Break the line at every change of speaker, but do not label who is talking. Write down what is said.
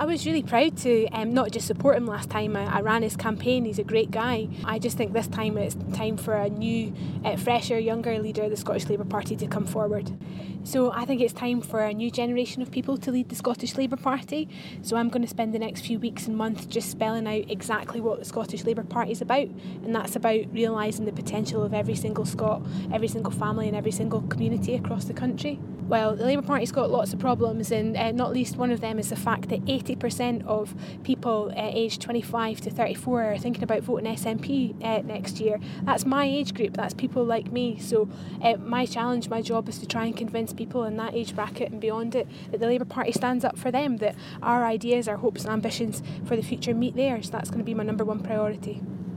was really proud to not just support him last time. I ran his campaign. He's a great guy. I just think this time it's time for a new, fresher, younger leader of the Scottish Labour Party to come forward. So I think it's time for a new generation of people to lead the Scottish Labour Party. So I'm going to spend the next few weeks and months just spelling out exactly what the Scottish Labour Party is about. And that's about realising the potential of every single Scot, every single family and every single community across the country. Well, the Labour Party's got lots of problems, and not least one of them is the fact that 80% of people aged 25 to 34 are thinking about voting SNP next year. That's my age group, that's people like me. So my challenge, my job is to try and convince people in that age bracket and beyond it that the Labour Party stands up for them, that our ideas, our hopes and ambitions for the future meet theirs. That's going to be my number one priority.